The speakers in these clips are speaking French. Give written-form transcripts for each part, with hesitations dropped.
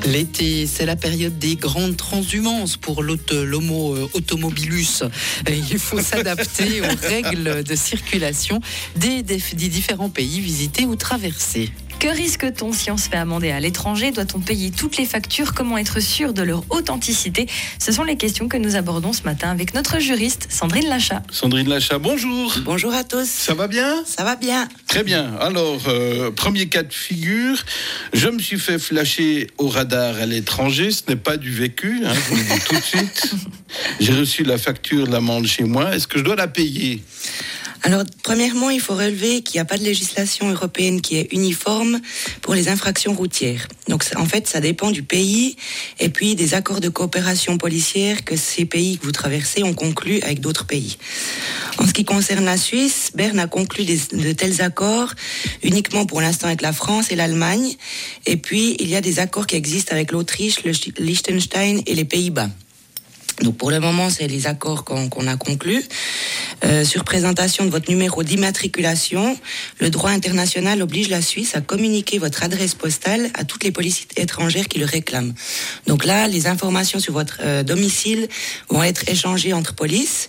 L'été, c'est la période des grandes transhumances pour l'homo automobilus. Il faut s'adapter aux règles de circulation des différents pays visités ou traversés. Que risque-t-on si on se fait amender à l'étranger ? Doit-on payer toutes les factures ? Comment être sûr de leur authenticité ? Ce sont les questions que nous abordons ce matin avec notre juriste, Sandrine Lachat. Sandrine Lachat, bonjour. Bonjour à tous. Ça va bien ? Ça va bien. Très bien. Alors, premier cas de figure, je me suis fait flasher au radar à l'étranger. Ce n'est pas du vécu, je vous le dis tout de suite. J'ai reçu la facture de l'amende chez moi. Est-ce que je dois la payer ? Alors, premièrement, il faut relever qu'il n'y a pas de législation européenne qui est uniforme pour les infractions routières. Donc, en fait, ça dépend du pays et puis des accords de coopération policière que ces pays que vous traversez ont conclus avec d'autres pays. En ce qui concerne la Suisse, Berne a conclu de tels accords uniquement pour l'instant avec la France et l'Allemagne. Et puis, il y a des accords qui existent avec l'Autriche, le Liechtenstein et les Pays-Bas. Donc pour le moment, c'est les accords qu'on a conclus. Sur présentation de votre numéro d'immatriculation, le droit international oblige la Suisse à communiquer votre adresse postale à toutes les polices étrangères qui le réclament. Donc là, les informations sur votre domicile vont être échangées entre polices.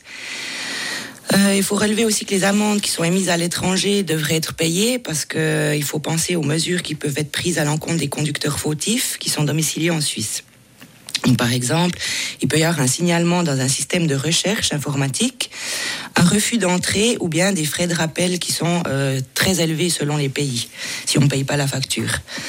Il faut relever aussi que les amendes qui sont émises à l'étranger devraient être payées parce qu'il faut penser aux mesures qui peuvent être prises à l'encontre des conducteurs fautifs qui sont domiciliés en Suisse. Donc, par exemple, il peut y avoir un signalement dans un système de recherche informatique, un refus d'entrée ou bien des frais de rappel qui sont très élevés selon les pays, si on ne paye pas la facture.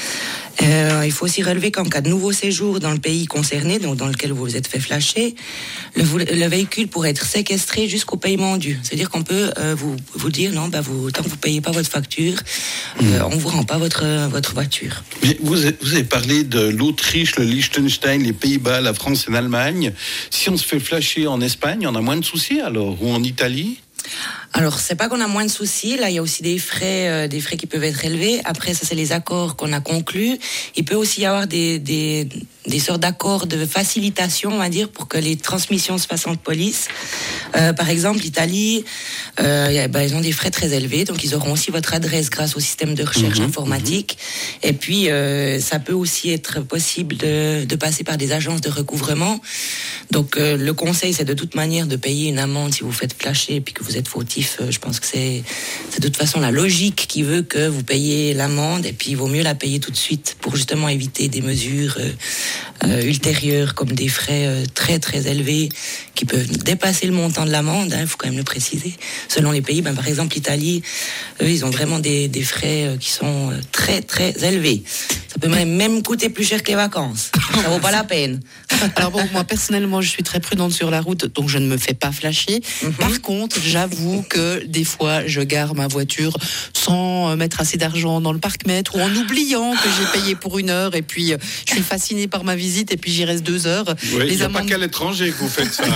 Il faut aussi relever qu'en cas de nouveau séjour dans le pays concerné, donc dans lequel vous vous êtes fait flasher, le véhicule pourrait être séquestré jusqu'au paiement dû. C'est-à-dire qu'on peut vous dire non, tant que vous payez pas votre facture, on vous rend pas votre voiture. Mais vous avez parlé de l'Autriche, le Liechtenstein, les Pays-Bas, la France et l'Allemagne. Si on se fait flasher en Espagne, on a moins de soucis alors, ou en Italie ? Alors, c'est pas qu'on a moins de soucis. Là, il y a aussi des frais qui peuvent être élevés. Après, ça, c'est les accords qu'on a conclus. Il peut aussi y avoir des sortes d'accords de facilitation, on va dire, pour que les transmissions se fassent entre police. Par exemple, l'Italie, ils ont des frais très élevés, donc ils auront aussi votre adresse grâce au système de recherche informatique. Et puis, ça peut aussi être possible de passer par des agences de recouvrement. Donc, le conseil, c'est de toute manière de payer une amende si vous faites flasher et puis que vous êtes fautif. Je pense que c'est de toute façon la logique qui veut que vous payiez l'amende et puis il vaut mieux la payer tout de suite pour justement éviter des mesures ultérieures comme des frais très très élevés qui peuvent dépasser le montant de l'amende, il faut quand même le préciser. Selon les pays, par exemple l'Italie, eux ils ont vraiment des frais qui sont très très élevés. Ça peut même coûter plus cher que les vacances. Ça vaut pas la peine. Alors bon, moi personnellement, je suis très prudente sur la route, donc je ne me fais pas flasher. Par contre, j'avoue que des fois, je gare ma voiture sans mettre assez d'argent dans le parc-mètre ou en oubliant que j'ai payé pour 1 heure et puis je suis fascinée par ma visite et puis j'y reste 2 heures. Oui, il n'y a pas qu'à l'étranger que vous faites ça.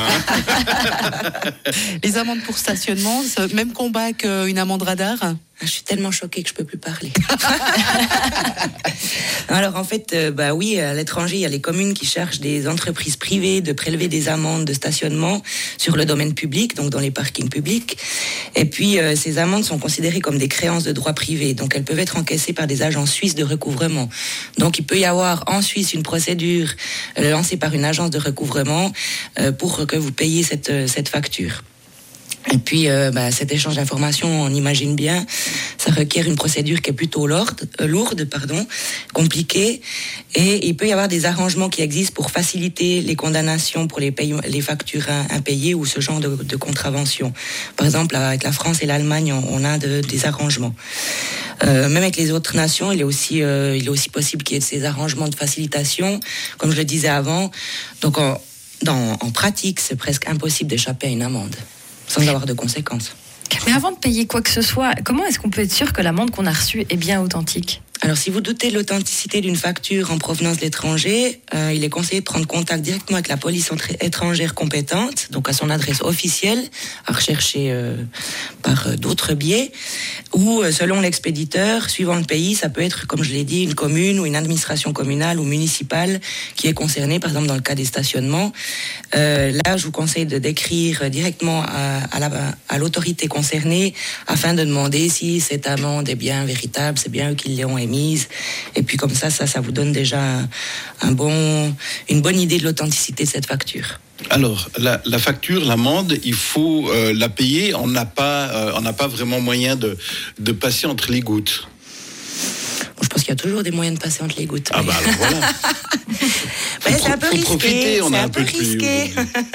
Les amendes pour stationnement, même combat qu'une amende radar. Je suis tellement choquée que je peux plus parler. Alors en fait, oui, à l'étranger, il y a les communes qui chargent des entreprises privées de prélever des amendes de stationnement sur le domaine public, donc dans les parkings publics. Et puis ces amendes sont considérées comme des créances de droit privé, donc elles peuvent être encaissées par des agences suisses de recouvrement. Donc il peut y avoir en Suisse une procédure lancée par une agence de recouvrement pour que vous payiez cette facture. Et puis, cet échange d'informations, on imagine bien, ça requiert une procédure qui est plutôt lourde, compliquée. Et il peut y avoir des arrangements qui existent pour faciliter les condamnations pour les factures impayées ou ce genre de contraventions. Par exemple, avec la France et l'Allemagne, on a des arrangements. Même avec les autres nations, il est aussi possible qu'il y ait ces arrangements de facilitation, comme je le disais avant. Donc, en pratique, c'est presque impossible d'échapper à une amende sans avoir de conséquences. Mais avant de payer quoi que ce soit, comment est-ce qu'on peut être sûr que l'amende qu'on a reçue est bien authentique ? Alors, si vous doutez de l'authenticité d'une facture en provenance de l'étranger, il est conseillé de prendre contact directement avec la police étrangère compétente, donc à son adresse officielle, à rechercher par d'autres biais, ou selon l'expéditeur, suivant le pays, ça peut être, comme je l'ai dit, une commune ou une administration communale ou municipale qui est concernée, par exemple dans le cas des stationnements. Là, je vous conseille d'écrire directement à l'autorité concernée afin de demander si cette amende est bien véritable, c'est bien eux qui l'ont émise, Et puis comme ça vous donne déjà une bonne idée de l'authenticité de cette facture. Alors, la facture, l'amende, il faut la payer. On n'a pas vraiment moyen de passer entre les gouttes. Je pense qu'il y a toujours des moyens de passer entre les gouttes. Ah bah alors voilà. C'est un peu risqué. Profiter, on c'est a un peu risqué.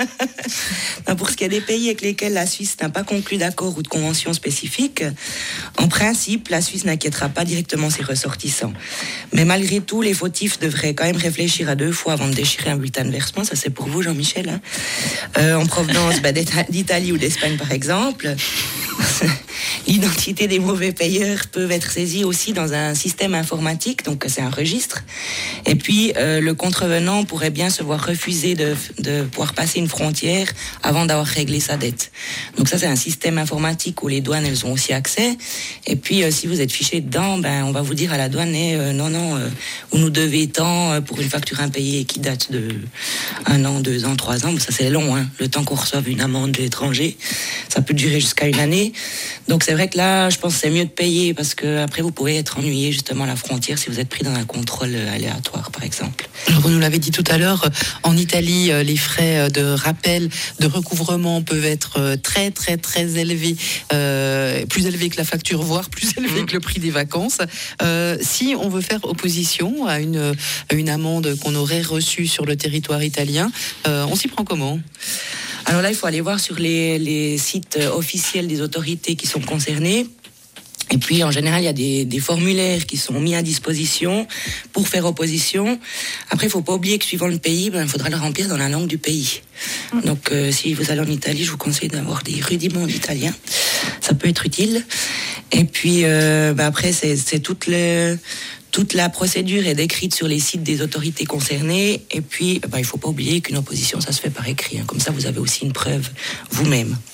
Non, pour ce qui est des pays avec lesquels la Suisse n'a pas conclu d'accord ou de convention spécifique, en principe, la Suisse n'inquiétera pas directement ses ressortissants. Mais malgré tout, les fautifs devraient quand même réfléchir à 2 fois avant de déchirer un bulletin de versement. Ça, c'est pour vous, Jean-Michel. En provenance d'Italie ou d'Espagne, par exemple. L'identité des mauvais payeurs peut être saisie aussi dans un système informatique, donc c'est un registre. Et puis, le contrevenant pourrait bien se voir refuser de pouvoir passer une frontière avant d'avoir réglé sa dette. Donc ça, c'est un système informatique où les douanes, elles ont aussi accès. Et puis, si vous êtes fiché dedans, on va vous dire à la douane, non, vous nous devez tant pour une facture impayée qui date de 1 an, 2 ans, 3 ans. Ça, c'est long, hein. Le temps qu'on reçoive une amende de l'étranger, ça peut durer jusqu'à 1 année. Donc c'est vrai que là, je pense que c'est mieux de payer parce que après vous pouvez être ennuyé justement à la frontière si vous êtes pris dans un contrôle aléatoire, par exemple. Alors, vous nous l'avez dit tout à l'heure, en Italie, les frais de rappel, de recouvrement peuvent être très, très, très élevés, plus élevés que la facture, voire plus élevés que le prix des vacances. Si on veut faire opposition à une amende qu'on aurait reçue sur le territoire italien, on s'y prend comment ? Alors là, il faut aller voir sur les sites officiels des autorités qui sont concernées. Et puis, en général, il y a des formulaires qui sont mis à disposition pour faire opposition. Après, il ne faut pas oublier que suivant le pays, il faudra le remplir dans la langue du pays. Donc, si vous allez en Italie, je vous conseille d'avoir des rudiments d'italien. Ça peut être utile. Et puis, après, c'est toute la procédure est décrite sur les sites des autorités concernées. Et puis, il ne faut pas oublier qu'une opposition, ça se fait par écrit. Comme ça, vous avez aussi une preuve vous-même.